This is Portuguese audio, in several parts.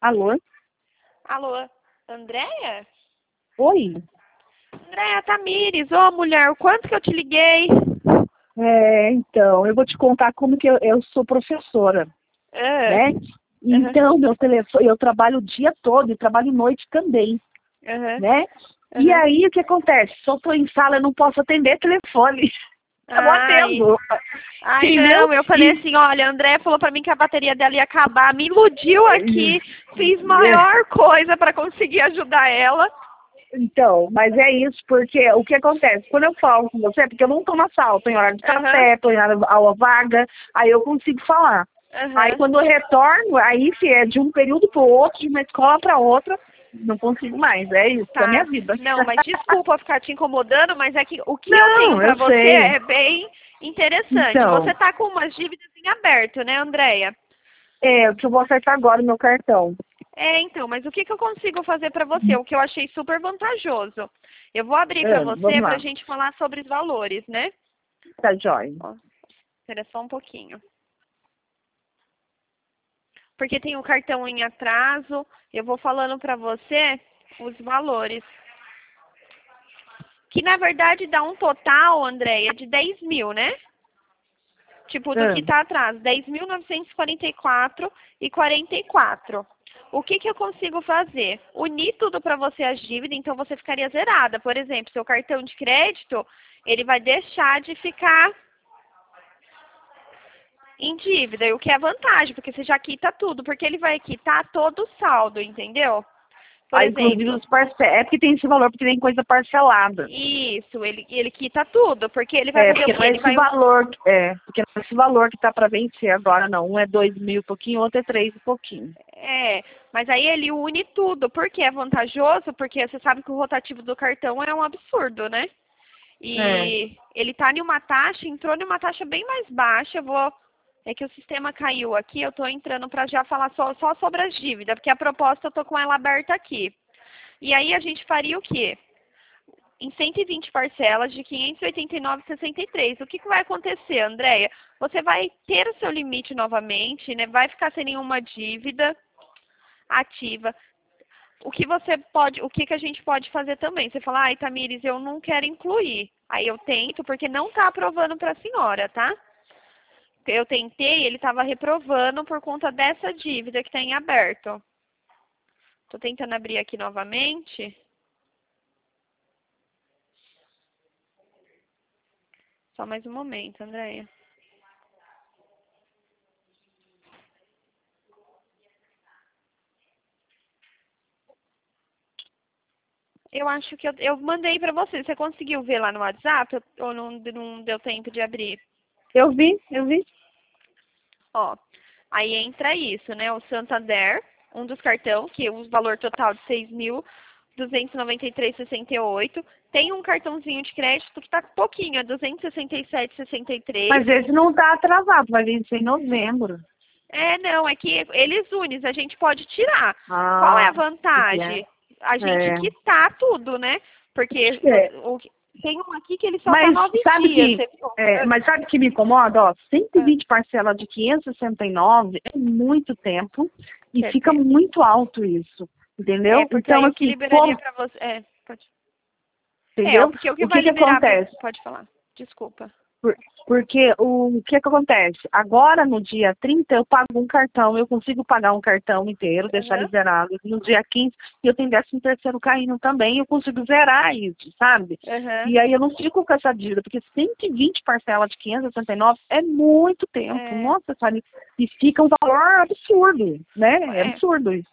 Alô? Alô, Andréia? Oi? Andréia Tamires, ô mulher, o quanto que eu te liguei? Então, eu vou te contar como que eu sou professora, Ah, né? aham, Então, meu telefone, eu trabalho o dia todo e trabalho noite também, aham, né? E aham. aí, o que acontece? Se eu tô em sala, eu não posso atender telefone. Eu não Ai, atendo, ai entendeu? não, eu falei E, assim, olha, a Andréia falou pra mim que a bateria dela ia acabar, me iludiu aqui, fiz é, maior coisa pra conseguir ajudar ela. então, mas é isso, porque o que acontece? Quando eu falo com você, porque eu não tô na sala, tô em hora de Aham, café, tô em aula vaga, aí eu consigo falar. Aí aham. quando eu retorno, aí se é de um período para o outro, de uma escola para outra, não consigo mais. É isso, é a minha Tá. vida. Não, mas desculpa ficar te incomodando, mas é que o que eu tenho Não, pra eu você sei. é bem interessante. Então, Você tá com umas dívidas em aberto, né, Andréia? o que eu vou acertar agora no meu cartão. É, então, mas o que que eu consigo fazer para você? O que eu achei super vantajoso. Eu vou abrir para você Vamos para a lá. gente falar sobre os valores, né? Tá jóia. Ó, espera só um pouquinho. Porque tem o cartão em atraso, eu vou falando para você os valores. Que na verdade dá um total, Andréia, de 10 mil, né? Tipo, do que Ah, está atrás, 10.944,44. O que que eu consigo fazer? Unir tudo para você as dívidas, então você ficaria zerada. Por exemplo, seu cartão de crédito, ele vai deixar de ficar em dívida, o que é vantagem, porque você já quita tudo, porque ele vai quitar todo o saldo, entendeu? Por inclusive exemplo, os é porque tem esse valor, porque tem coisa parcelada. isso, ele quita tudo, porque ele vai fazer o Porque quê? não é Ele esse vai. valor, porque não é esse valor que tá para vencer agora, não. Um é 2.000 e pouquinho, outro é 3 e pouquinho. É, mas aí ele une tudo. Por que é vantajoso? Porque você sabe que o rotativo do cartão é um absurdo, né? É. E ele tá em uma taxa, entrou em uma taxa bem mais baixa. É que o sistema caiu aqui, eu tô entrando para já falar só sobre as dívidas, porque a proposta eu tô com ela aberta aqui. E aí a gente faria o quê? Em 120 parcelas de 589,63. O que que vai acontecer, Andréia? Você vai ter o seu limite novamente, né? Vai ficar sem nenhuma dívida ativa. O que que a gente pode fazer também? Você fala, ai, Tamires, eu não quero incluir. Aí eu tento, porque não está aprovando para a senhora, tá? Eu tentei, ele estava reprovando por conta dessa dívida que está em aberto. Estou tentando abrir aqui novamente. Só mais um momento, Andréia. Eu acho que eu mandei para você. Você conseguiu ver lá no WhatsApp ou não deu tempo de abrir? Eu vi. Ó, aí entra isso, né? O Santander, um dos cartões, que o valor total de 6.293,68. Tem um cartãozinho de crédito que tá pouquinho, é 267,63. Mas esse não tá atrasado, vai vencer em novembro. É, não, é que eles unem, a gente pode tirar. Qual é Ah, a que é. vantagem? A gente É. quitar tudo, né? Porque É. tem um aqui que ele só tá Mas 9 sabe dias. que Você ficou. mas sabe que me incomoda? Ó, Ah, 120 parcelas de 569 é muito tempo e quer fica ter. muito alto isso, É, entendeu? porque Então, aí o que assim, liberaria como, pra você. É, pode. É, entendeu? porque o que O vai que que liberar pra. acontece? Pode falar. Desculpa. Por- Porque o que que acontece? Agora, no dia 30 eu pago um cartão, eu consigo pagar um cartão inteiro, deixar ele Aham. zerado. No dia 15 eu tenho 13º caindo também, eu consigo zerar isso, sabe? Aham. E aí eu não fico com essa dívida, porque 120 parcelas de 569 é muito tempo. É, Nossa, sabe? E fica um valor absurdo, né? É é. absurdo isso.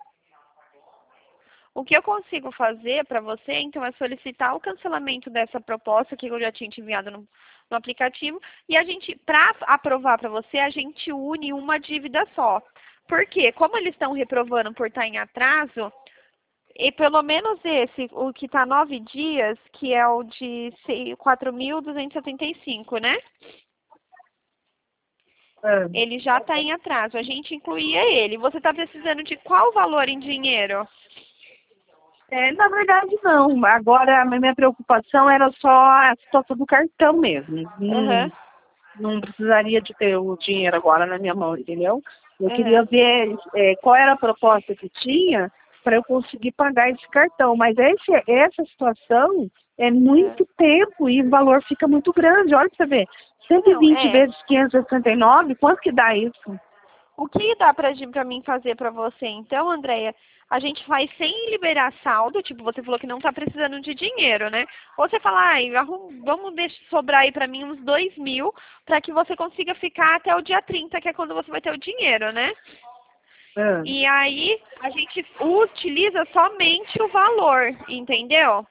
O que eu consigo fazer para você, então, é solicitar o cancelamento dessa proposta que eu já tinha te enviado no aplicativo e a gente, para aprovar para você, a gente une uma dívida só. Por quê? Como eles estão reprovando por estar em atraso, e pelo menos esse, o que está 9 dias, que é o de 4.275, né? É. Ele já está em atraso. A gente incluía ele. Você está precisando de qual valor em dinheiro? Na verdade, não. Agora, a minha preocupação era só a situação do cartão mesmo. Aham. Não precisaria de ter o dinheiro agora na minha mão, entendeu? Eu queria ver qual era a proposta que tinha para eu conseguir pagar esse cartão. Mas essa situação é muito tempo e o valor fica muito grande. Olha para você ver. 120 vezes 569, quanto que dá isso? O que dá pra mim fazer pra você, então, Andréia? A gente faz sem liberar saldo, tipo, você falou que não tá precisando de dinheiro, né? Ou você fala, vamos deixar sobrar aí pra mim uns 2.000 pra que você consiga ficar até o dia 30, que é quando você vai ter o dinheiro, né? E aí, a gente utiliza somente o valor, entendeu?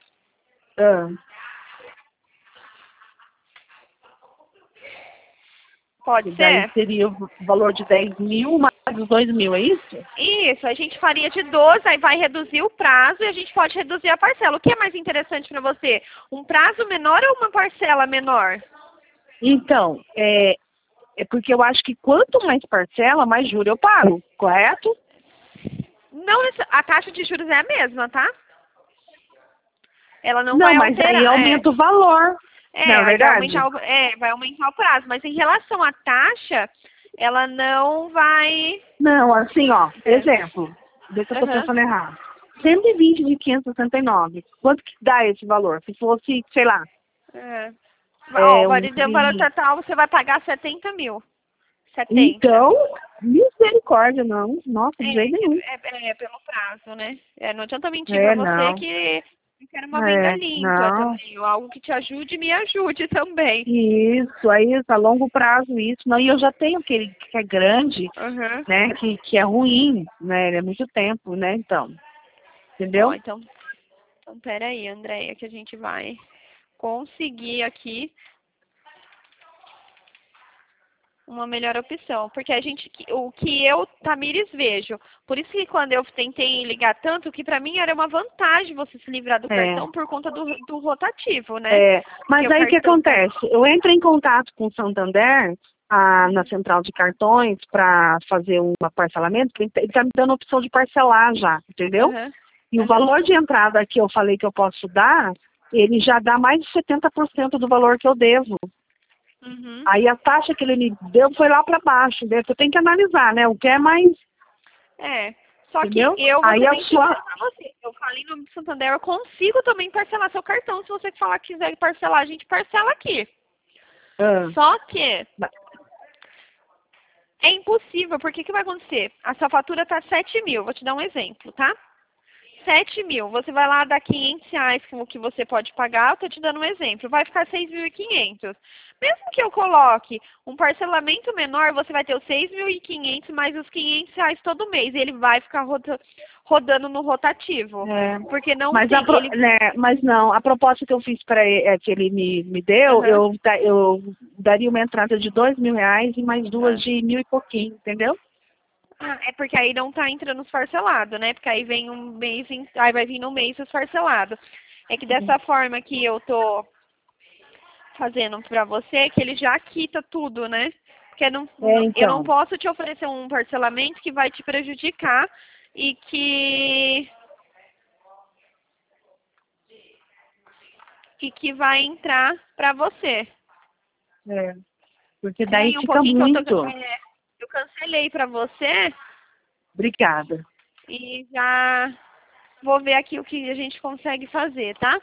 Pode ser? Daí seria o valor de 10.000 mais os 2.000, é isso? Isso, a gente faria de 12, aí vai reduzir o prazo e a gente pode reduzir a parcela. O que é mais interessante para você? Um prazo menor ou uma parcela menor? Então, é porque eu acho que quanto mais parcela, mais juros eu pago, correto? Não, a taxa de juros é a mesma, tá? Ela não vai mas alterar. aí aumenta o valor. Não é verdade? Vai aumentar o prazo. Mas em relação à taxa, ela não vai... Não, assim, ó, exemplo. Vê se eu tô pensando errado. 120 de 569. Quanto que dá esse valor? Se fosse, sei lá. O valor total, você vai pagar 70 mil. 70. Então, misericórdia, não. Nossa, de jeito nenhum. Pelo prazo, né? Não adianta mentir pra você que eu quero uma venda limpa também. Algo que te ajude e me ajude também. Isso, a longo prazo isso. Não, e eu já tenho aquele que é grande, né? Que é ruim, né? É muito tempo, né? Então. Entendeu? Então peraí, Andréia, que a gente vai conseguir aqui uma melhor opção, porque o que eu, Tamires, vejo, por isso que quando eu tentei ligar tanto, que pra mim era uma vantagem você se livrar do cartão por conta do rotativo, né? Mas aí o que acontece? Eu entro em contato com o Santander, na central de cartões, para fazer um parcelamento, porque ele está me dando a opção de parcelar já, entendeu? E o valor de entrada que eu falei que eu posso dar, ele já dá mais de 70% do valor que eu devo. Aí a taxa que ele me deu foi lá para baixo. Eu tenho que analisar, né? O que é mais... Só entendeu? que eu vou aí pra você. Eu falei no Santander, eu consigo também parcelar seu cartão. Se você falar que quiser parcelar, a gente parcela aqui. Só que é impossível, porque o que vai acontecer? A sua fatura tá 7.000, vou te dar um exemplo, tá? 7.000, você vai lá dar R$500 o que você pode pagar, eu tô te dando um exemplo, vai ficar 6.500. Mesmo que eu coloque um parcelamento menor, você vai ter os 6.500 mais os R$500 todo mês, e ele vai ficar rodando no rotativo. Porque não mas não, a proposta que eu fiz para ele, que ele me deu, eu daria uma entrada de R$2.000 e mais duas de 1.000 e pouquinho, entendeu? É porque aí não tá entrando os parcelados, né? Porque aí vem um mês, aí vai vir no mês os parcelados. É que dessa forma que eu tô fazendo pra você, que ele já quita tudo, né? Porque eu não posso te oferecer um parcelamento que vai te prejudicar e que vai entrar pra você. Porque daí fica muito. Eu cancelei pra você. Obrigada. E já vou ver aqui o que a gente consegue fazer, tá?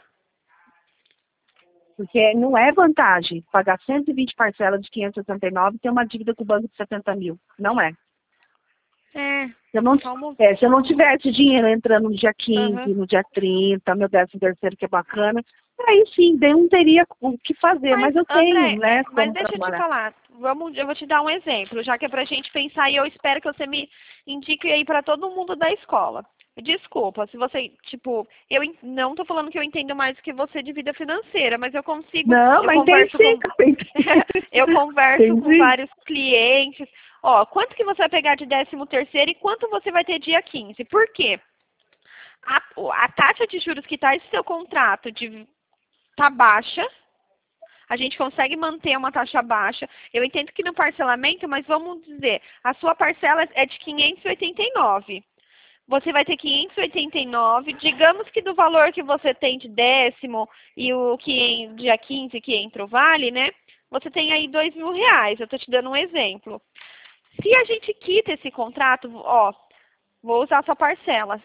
Porque não é vantagem pagar 120 parcelas de 569 e ter uma dívida com o banco de 70.000. Não é. Se eu não tivesse dinheiro entrando no dia 15, no dia 30, meu 13º que é bacana, aí sim, daí não teria o que fazer, mas eu tenho, né? Mas deixa eu te falar, eu vou te dar um exemplo, já que é pra gente pensar e eu espero que você me indique aí pra todo mundo da escola. Desculpa, se você, eu não tô falando que eu entendo mais do que você de vida financeira, mas eu consigo... Não, mas eu converso com vários clientes. Ó, quanto que você vai pegar de 13º e quanto você vai ter dia 15? Por quê? A taxa de juros que tá esse seu contrato tá baixa. A gente consegue manter uma taxa baixa. Eu entendo que no parcelamento, mas vamos dizer, a sua parcela é de 589. Você vai ter 589, digamos que do valor que você tem de 10º e o que dia 15 que entra o vale, né? Você tem aí R$2.000. Eu tô te dando um exemplo. Se a gente quita esse contrato, ó, vou usar a sua parcela,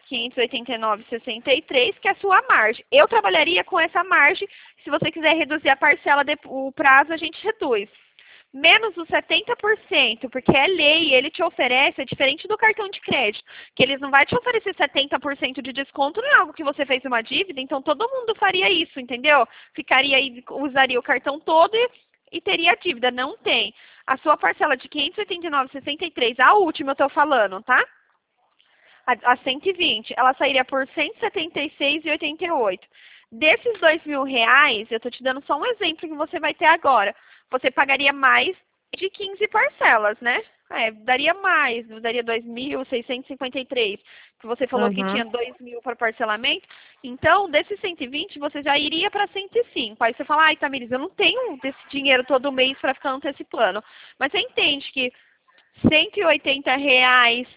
589,63, que é a sua margem. Eu trabalharia com essa margem. Se você quiser reduzir a parcela, o prazo a gente reduz. Menos os 70%, porque é lei, ele te oferece, é diferente do cartão de crédito, que eles não vai te oferecer 70% de desconto, não é algo que você fez uma dívida, então todo mundo faria isso, entendeu? Ficaria aí, usaria o cartão todo e teria a dívida. Não tem. A sua parcela de 589,63, a última eu tô falando, tá? A 120, ela sairia por 176,88. Desses R$ 2.000, eu tô te dando só um exemplo que você vai ter agora. Você pagaria mais de 15 parcelas, né? Daria mais, daria 2.653, que você falou que tinha 2.000 para parcelamento. Então, desses 120, você já iria para 105. Aí você fala, ai, Tamires, eu não tenho desse dinheiro todo mês para ficar antecipando. Mas você entende que R$ 180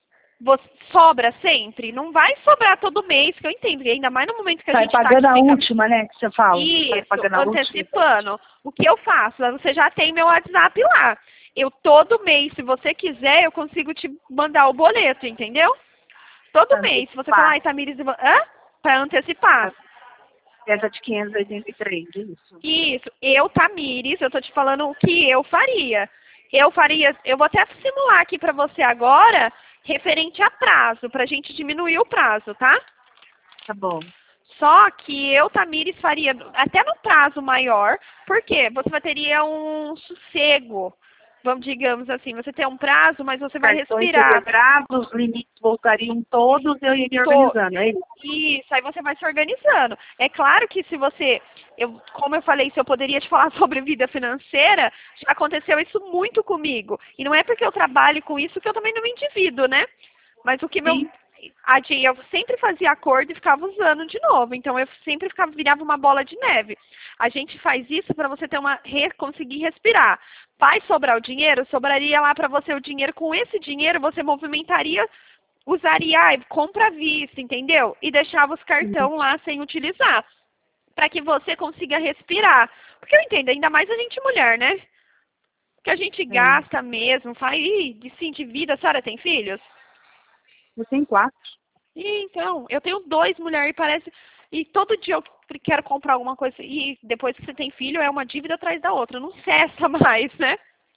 sobra sempre? Não vai sobrar todo mês, que eu entendo, ainda mais no momento que a gente tá pagando a última, né, que você fala. Isso, antecipando. O que eu faço? Você já tem meu WhatsApp lá. Eu todo mês, se você quiser, eu consigo te mandar o boleto, entendeu? Todo mês. Se você falar, ai, Tamires, para antecipar. Essa de 583, isso. Isso. Eu, Tamires, eu tô te falando o que eu faria. Eu vou até simular aqui para você agora, referente a prazo, pra gente diminuir o prazo, tá? Tá bom. Só que eu, Tamires, faria até no prazo maior, porque você teria um sossego, digamos assim, você tem um prazo, mas você vai respirar. Os limites voltariam todos, eu ia me organizando, é isso? Isso, aí você vai se organizando. É claro que se você, como eu falei, se eu poderia te falar sobre vida financeira, já aconteceu isso muito comigo. E não é porque eu trabalho com isso que eu também não me endivido, né? Mas o que eu sempre fazia acordo e ficava usando de novo. Então, eu sempre virava uma bola de neve. A gente faz isso para você ter conseguir respirar. Vai sobrar o dinheiro? Sobraria lá para você o dinheiro. Com esse dinheiro, você movimentaria, usaria, compra à vista, entendeu? E deixava os cartão lá sem utilizar. Para que você consiga respirar. Porque eu entendo, ainda mais a gente mulher, né? Que a gente gasta mesmo, faz, se endivida. A senhora tem filhos? Eu tenho 4. Então, eu tenho 2 mulheres, parece. E todo dia eu quero comprar alguma coisa. E depois que você tem filho, é uma dívida atrás da outra. Não cessa mais, né?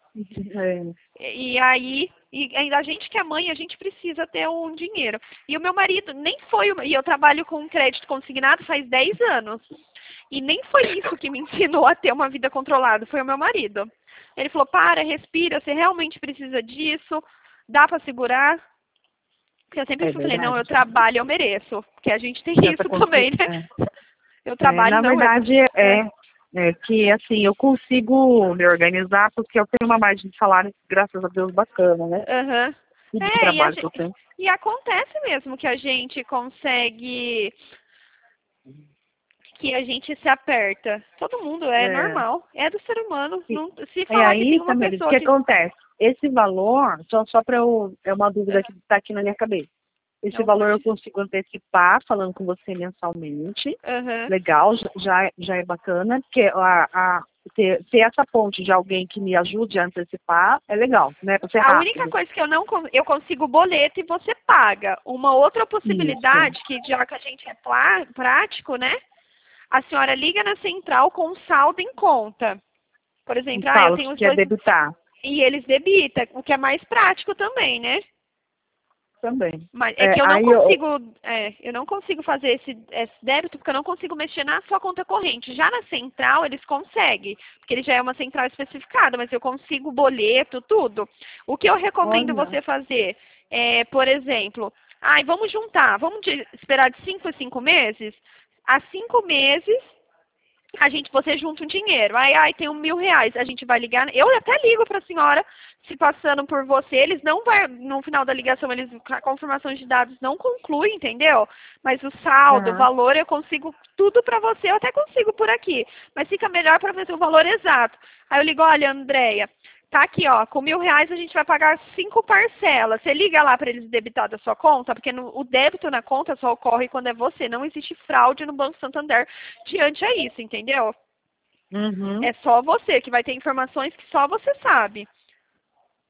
E aí, ainda a gente que é mãe, a gente precisa ter um dinheiro. E o meu marido nem foi. E eu trabalho com crédito consignado faz 10 anos. E nem foi isso que me ensinou a ter uma vida controlada. Foi o meu marido. Ele falou, respira, você realmente precisa disso. Dá para segurar? Porque eu sempre falei, não, eu trabalho, eu mereço. Porque a gente tem isso também, né? Eu trabalho, na verdade, que, assim, eu consigo me organizar porque eu tenho uma margem de salário, graças a Deus, bacana, né? E de trabalho que eu tenho. E acontece mesmo que a gente consegue, que a gente se aperta. Todo mundo é normal, é do ser humano. Não, se falar que tem uma pessoa o que acontece? Esse valor, só para é uma dúvida que está aqui na minha cabeça. Esse valor eu consigo antecipar, falando com você mensalmente. Legal, já é bacana, porque ter essa ponte de alguém que me ajude a antecipar é legal, né? Pra ser rápido. A única coisa que eu consigo boleto e você paga. Uma outra possibilidade, que já que a gente é prático, né? A senhora liga na central com um saldo em conta. Por exemplo, eu tenho os dois... debitar. E eles debitam, o que é mais prático também, né? Também. Mas é que eu não consigo, eu não consigo fazer esse débito porque eu não consigo mexer na sua conta corrente. Já na central eles conseguem, porque ele já é uma central especificada, mas eu consigo boleto, tudo. O que eu recomendo você fazer é, por exemplo, vamos juntar, vamos esperar de 5 a 5 meses? Há 5 meses você junta um dinheiro. Tem R$ 1.000. A gente vai ligar. Eu até ligo para a senhora, se passando por você. Eles não vai, no final da ligação, a confirmação de dados não conclui, entendeu? Mas o saldo, o valor, eu consigo tudo para você. Eu até consigo por aqui. Mas fica melhor para ver o valor exato. Aí eu ligo, olha, Andréia, tá aqui, ó, com R$ 1.000 a gente vai pagar 5 parcelas. Você liga lá para eles debitar da sua conta, porque o débito na conta só ocorre quando é você. Não existe fraude no Banco Santander diante a isso, entendeu? É só você, que vai ter informações que só você sabe.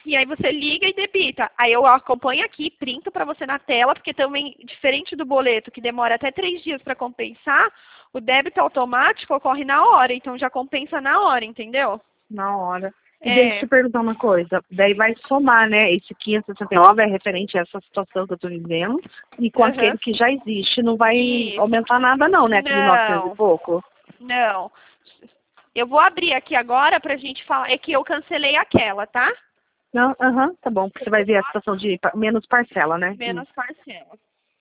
E aí você liga e debita. Aí eu acompanho aqui, printo para você na tela, porque também, diferente do boleto, que demora até 3 dias para compensar, o débito automático ocorre na hora, então já compensa na hora, entendeu? Na hora. E deixa eu te perguntar uma coisa. Daí vai somar, né? Esse 569 é referente a essa situação que eu tô vivendo. E com aquele que já existe, não vai aumentar nada não, né? Aquele 900 e pouco. Não. Eu vou abrir aqui agora pra gente falar. É que eu cancelei aquela, tá? Não, tá bom. Você vai ver a situação de menos parcela, né? Menos parcela.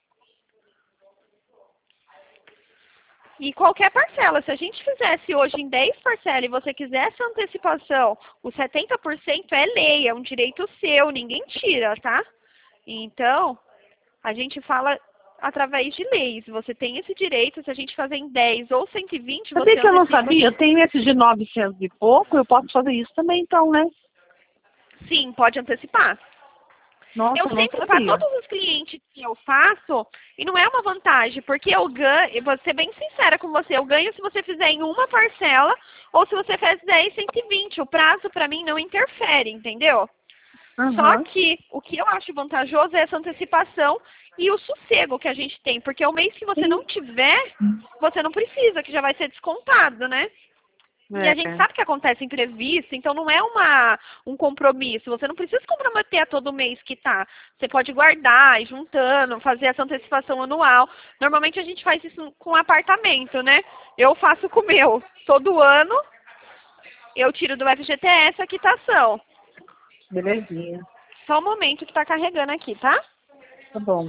E qualquer parcela, se a gente fizesse hoje em 10 parcelas e você quisesse antecipação, o 70% é lei, é um direito seu, ninguém tira, tá? Então, a gente fala através de leis. Você tem esse direito, se a gente fazer em 10 ou 120, você Sabia que eu não sabia? Eu tenho esse de 900 e pouco, eu posso fazer isso também então, né? Sim, pode antecipar. Nossa, Eu sempre, para todos os clientes que eu faço, e não é uma vantagem, porque eu ganho, vou ser bem sincera com você, eu ganho se você fizer em uma parcela ou se você fizer em 120. O prazo para mim não interfere, entendeu? Só que o que eu acho vantajoso é essa antecipação e o sossego que a gente tem, porque o mês que você não tiver, você não precisa, que já vai ser descontado, né? E a gente sabe que acontece imprevisto, então não é um compromisso. Você não precisa se comprometer a todo mês que tá. Você pode guardar, ir juntando, fazer essa antecipação anual. Normalmente a gente faz isso com apartamento, né? Eu faço com o meu. Todo ano eu tiro do FGTS a quitação. Belezinha. Só um momento que tá carregando aqui, tá? Tá bom.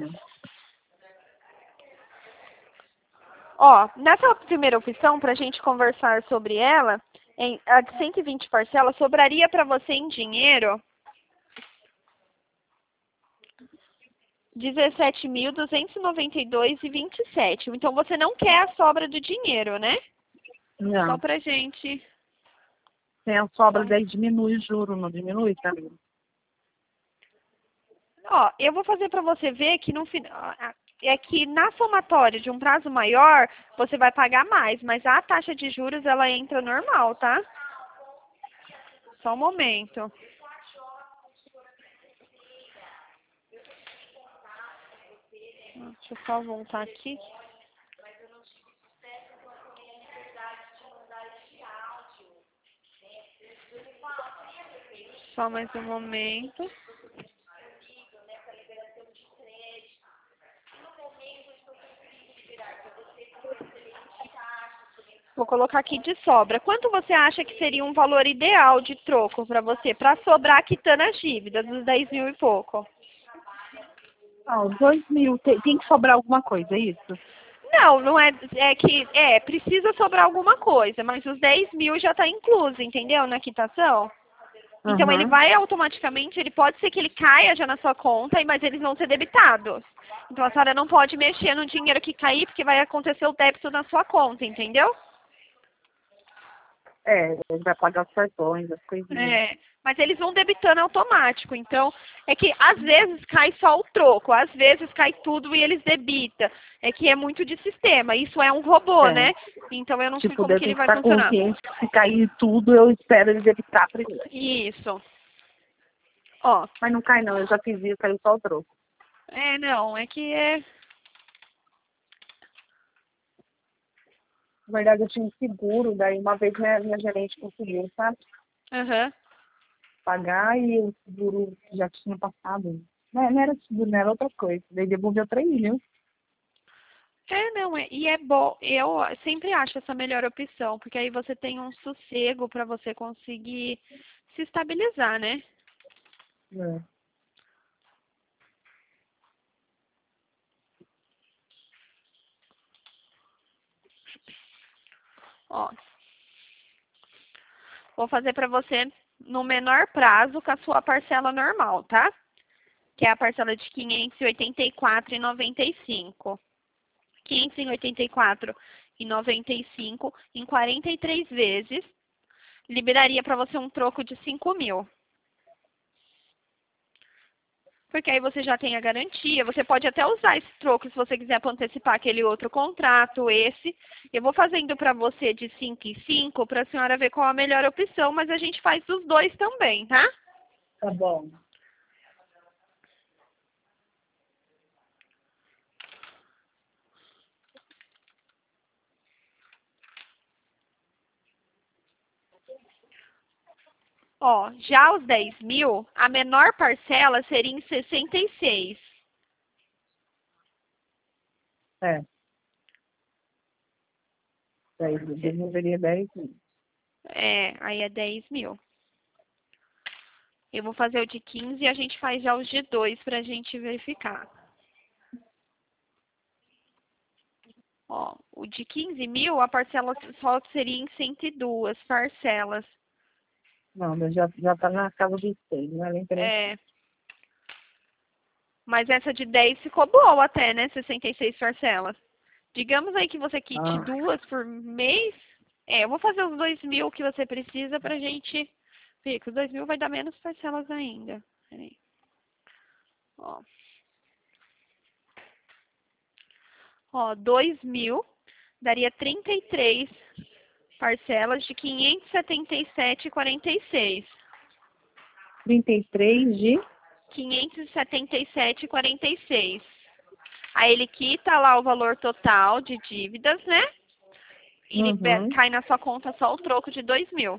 Ó, nessa primeira opção, para a gente conversar sobre ela, a de 120 parcelas, sobraria para você em dinheiro R$ 17.292,27. Então, você não quer a sobra do dinheiro, né? Não. Só pra gente... Tem a sobra, daí diminui o juro, não diminui, tá? Ó, eu vou fazer para você ver que no final... É que na somatória de um prazo maior, você vai pagar mais, mas a taxa de juros, ela entra normal, tá? Só um momento. Deixa eu só voltar aqui. Só mais um momento. Vou colocar aqui de sobra. Quanto você acha que seria um valor ideal de troco para você, para sobrar quitando as dívidas, dos 10 mil e pouco? Os 2.000, tem que sobrar alguma coisa, é isso? Não, não é, precisa sobrar alguma coisa, mas os 10 mil já está incluso, entendeu, na quitação? Então ele vai automaticamente, ele pode ser que ele caia já na sua conta, mas eles vão ser debitados. Então a senhora não pode mexer no dinheiro que cair, porque vai acontecer o débito na sua conta, entendeu? Ele vai pagar os cartões, as coisinhas. Mas eles vão debitando automático. Então, é que às vezes cai só o troco, às vezes cai tudo e eles debitam. É que é muito de sistema. Isso é um robô, né? Então eu não sei como que ele vai funcionar. Se cair tudo, eu espero ele debitar primeiro. Isso. Ó. Mas não cai não, eu já fiz isso, caiu só o troco. Não, é que é... Na verdade, eu tinha um seguro, daí uma vez minha gerente conseguiu, sabe? Pagar e o seguro já tinha passado. Não era seguro, não era outra coisa. Daí devolveu 3 mil. E é bom, eu sempre acho essa melhor opção, porque aí você tem um sossego para você conseguir se estabilizar, né? Ó, vou fazer para você no menor prazo com a sua parcela normal, tá? Que é a parcela de R$ 584,95. R$ 584,95 em 43 vezes, liberaria para você um troco de 5 mil. Porque aí você já tem a garantia, você pode até usar esse troco se você quiser para antecipar aquele outro contrato, esse. Eu vou fazendo para você de 5 em 5 para a senhora ver qual a melhor opção, mas a gente faz dos dois também, tá? Tá bom. Ó, já os 10 mil, a menor parcela seria em 66. É. Daí devolveria 10 mil. É, aí é 10 mil. Eu vou fazer o de 15 e a gente faz já os de 2 pra gente verificar. Ó, o de 15 mil, a parcela só seria em 102 parcelas. Não, mas já tá na casa dos 6, não é nem É. Mas essa de 10 ficou boa até, né? 66 parcelas. Digamos aí que você quite 2 por mês. É, eu vou fazer os 2 mil que você precisa pra gente ver que os 2 mil vai dar menos parcelas ainda. Peraí. Ó. Ó, 2 mil daria 33 parcelas de 577,46. 33 de... 577,46. Aí ele quita lá o valor total de dívidas, né? E cai na sua conta só o troco de 2 mil.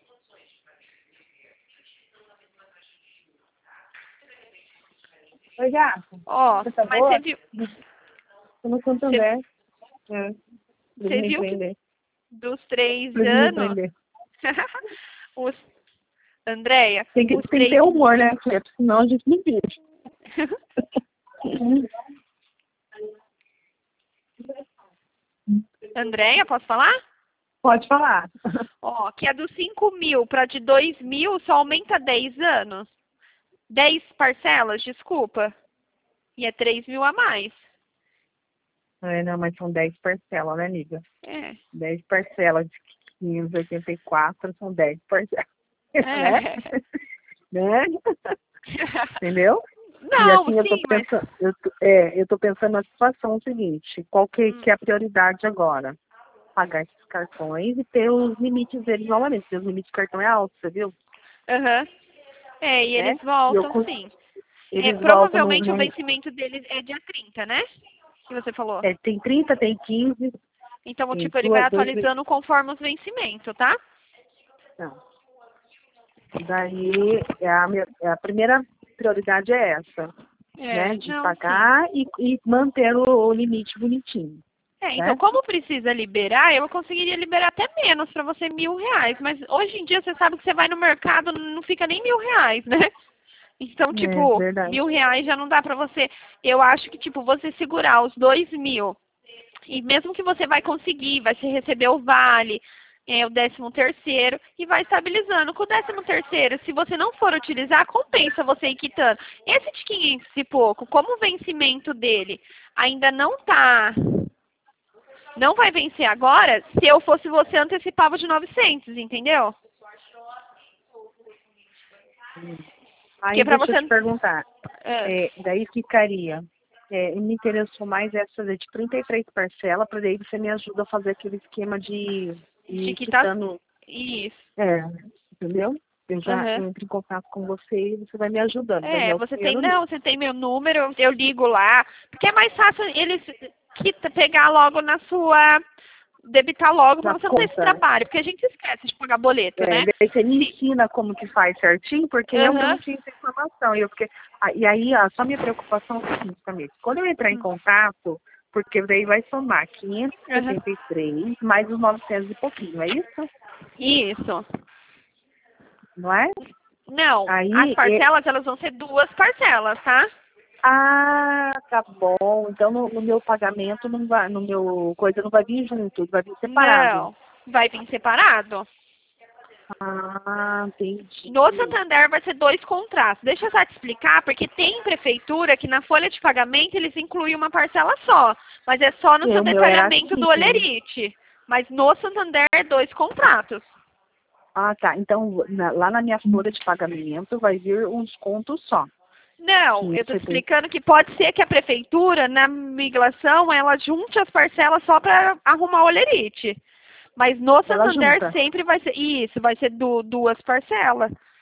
Oi, gato. Ó, Você tá mas boa? você viu... Tô no Santander. Você viu que dos 3 Pra me anos... repreender. Andréia, Tem que os 3... ter humor, né, Cleto? Senão a gente não vive. Andréia, posso falar? Pode falar. Ó, que é dos 5 mil para de 2 mil só aumenta 10 anos. 10 parcelas, desculpa. E é 3 mil a mais. Não, mas são 10 parcelas, né, amiga? É. 10 parcelas de 584 são 10 parcelas. Né? Né? Entendeu? Não, E assim, eu tô sim, pensando, mas... eu tô pensando na situação seguinte, qual que é a prioridade agora? Pagar esses cartões e ter os limites deles novamente, porque os limites de cartão é alto, você viu? Aham. É, e Né? eles voltam, sim. Eles voltam Provavelmente o vencimento deles é dia 30, né? Que você falou. tem 30, tem 15. Então, Tem tipo, ele vai atualizando conforme os vencimentos, tá? Não. Daí, a primeira prioridade é essa, né? De Não, pagar e manter o limite bonitinho. Então, como precisa liberar, eu conseguiria liberar até menos para você R$1.000. Mas hoje em dia você sabe que você vai no mercado, não fica nem R$1.000, né? Então, tipo, R$1.000 já não dá para você. Eu acho que, tipo, você segurar os 2 mil, e mesmo que você vai conseguir, vai receber o vale, o 13º, e vai estabilizando. Com o 13º, se você não for utilizar, compensa você ir quitando. Esse de 500 e pouco, como o vencimento dele ainda não vai vencer agora, se eu fosse você, antecipava de 900, entendeu? Aí deixa eu te perguntar, daí ficaria, me interessou mais essa de 33 parcelas, para daí você me ajuda a fazer aquele esquema de quitando. Isso. Entendeu? Eu já entro em contato com você e você vai me ajudando. Você tem meu número, eu ligo lá, porque é mais fácil eles pegar logo na sua, debitar logo para você não ter esse trabalho, porque a gente esquece de pagar boleto, né? Daí você me ensina como que faz certinho, porque eu não tinha essa informação. E aí, só minha preocupação é o seguinte também, quando eu entrar em contato, porque daí vai somar 573 mais os 900 e pouquinho, é isso? Isso. Não é? Não, as parcelas, elas vão ser 2 parcelas, tá? Tá bom. Então no meu pagamento não vai, no meu coisa não vai vir junto, vai vir separado. Não, vai vir separado. Entendi. No Santander vai ser 2 contratos. Deixa eu só te explicar, porque tem prefeitura que na folha de pagamento eles incluem uma parcela só, mas é só no seu detalhamento do Olerite. Mas no Santander é 2 contratos. Tá. Então lá na minha folha de pagamento vai vir uns contos só. Não, eu estou explicando que pode ser que a prefeitura, na migração, ela junte as parcelas só para arrumar o Olerite. Mas no Santander sempre vai ser... Isso, vai ser 2 parcelas.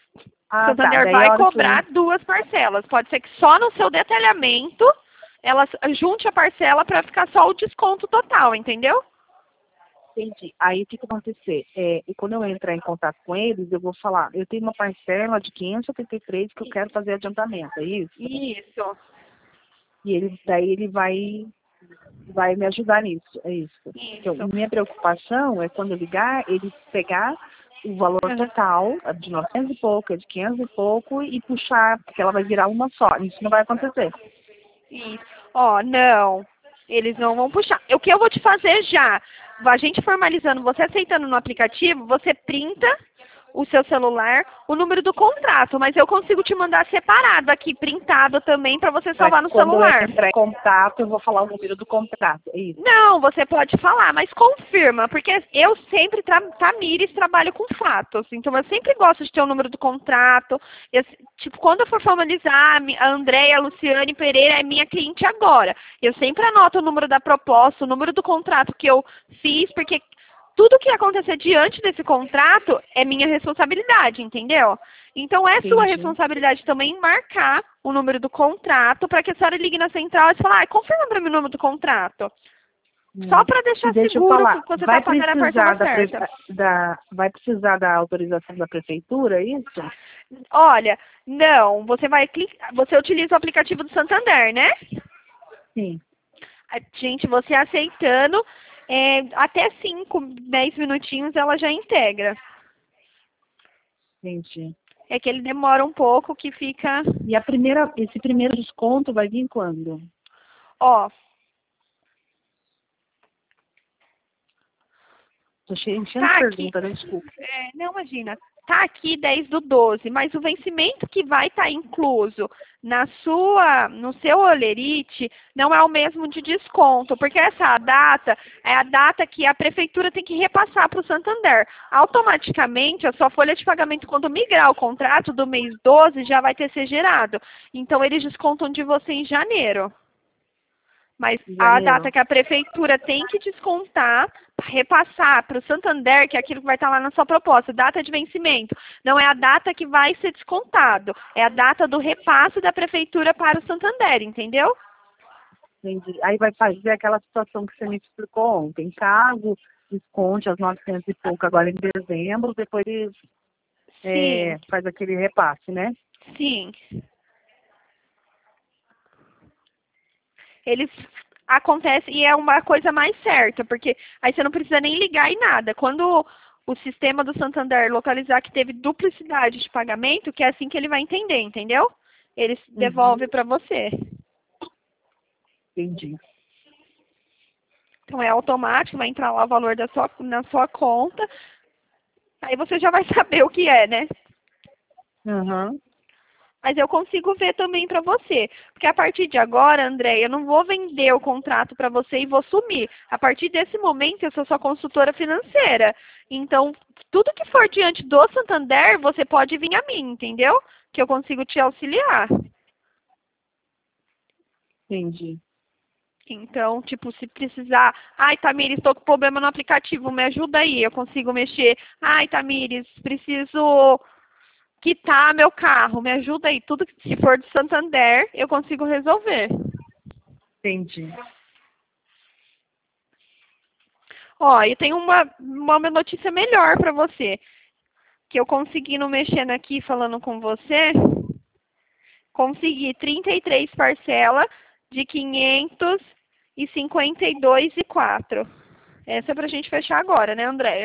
O Santander vai cobrar 2 parcelas. Pode ser que só no seu detalhamento ela junte a parcela para ficar só o desconto total, entendeu? Entendi. Aí o que vai acontecer? E quando eu entrar em contato com eles, eu vou falar, eu tenho uma parcela de 573 que eu quero fazer adiantamento, é isso? Isso. E daí ele vai me ajudar nisso, é isso. Então, minha preocupação é quando eu ligar, ele pegar o valor total, de 900 e pouco, de 500 e pouco, e puxar, porque ela vai virar uma só. Isso não vai acontecer. Isso. Ó, não. Eles não vão puxar. O que eu vou te fazer já? A gente formalizando, você aceitando no aplicativo, você printa o seu celular, o número do contrato, mas eu consigo te mandar separado aqui, printado também, para você salvar no celular. Quando eu entrar em contato, eu vou falar o número do contrato, é isso? Não, você pode falar, mas confirma, porque eu sempre, Tamires, trabalho com fatos, então eu sempre gosto de ter o número do contrato. Tipo, quando eu for formalizar, a Andréia Luciane Pereira é minha cliente agora. Eu sempre anoto o número da proposta, o número do contrato que eu fiz, porque tudo que acontecer diante desse contrato é minha responsabilidade, entendeu? Então é sua responsabilidade também marcar o número do contrato para que a senhora ligue na central e fale, confirma para mim o número do contrato. Só para deixar seguro que você está pagando a parcela certa. Vai precisar da autorização da prefeitura, é isso? Olha, não, você utiliza o aplicativo do Santander, né? Sim. Gente, você aceitando, até 5, 10 minutinhos ela já integra. Entendi. É que ele demora um pouco, que fica... E esse primeiro desconto vai vir quando? Ó. Tô enchendo de pergunta, né? Desculpa. Não, imagina. Tá aqui 10/12, mas o vencimento que vai estar incluso no seu Olerite não é o mesmo de desconto, porque essa data é a data que a prefeitura tem que repassar para o Santander. Automaticamente, a sua folha de pagamento, quando migrar o contrato do mês 12, já vai ter ser gerado. Então, eles descontam de você em janeiro. Mas a data que a prefeitura tem que descontar, repassar para o Santander, que é aquilo que vai estar lá na sua proposta, data de vencimento, não é a data que vai ser descontado, é a data do repasse da prefeitura para o Santander, entendeu? Entendi. Aí vai fazer aquela situação que você me explicou ontem, caso desconte as 900 e pouco agora em dezembro, depois faz aquele repasse, né? Sim. Acontece, e é uma coisa mais certa, porque aí você não precisa nem ligar em nada. Quando o sistema do Santander localizar que teve duplicidade de pagamento, que é assim que ele vai entender, entendeu? Ele devolve para você. Entendi. Então é automático, vai entrar lá o valor na sua conta, aí você já vai saber o que é, né? Mas eu consigo ver também para você. Porque a partir de agora, André, eu não vou vender o contrato para você e vou sumir. A partir desse momento, eu sou sua consultora financeira. Então, tudo que for diante do Santander, você pode vir a mim, entendeu? Que eu consigo te auxiliar. Entendi. Então, tipo, se precisar... Ai, Tamires, estou com problema no aplicativo, me ajuda aí, eu consigo mexer. Ai, Tamires, preciso... quitar meu carro, me ajuda aí. Tudo que se for de Santander, eu consigo resolver. Entendi. Ó, eu tenho uma notícia melhor para você. Que eu conseguindo mexendo aqui, falando com você, consegui 33 parcelas de 552,04. Essa é pra gente fechar agora, né, Andréia?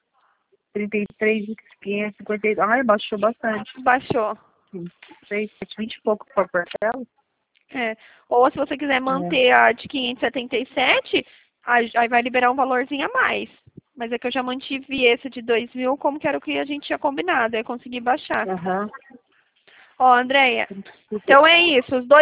33.552. Ai, baixou bastante. Baixou. 20 e pouco por parcela. Ou se você quiser manter a de 577, aí vai liberar um valorzinho a mais. Mas é que eu já mantive esse de 2.000, como que era o que a gente tinha combinado. Aí eu consegui baixar. Ó, Andréia, então é isso. Os dois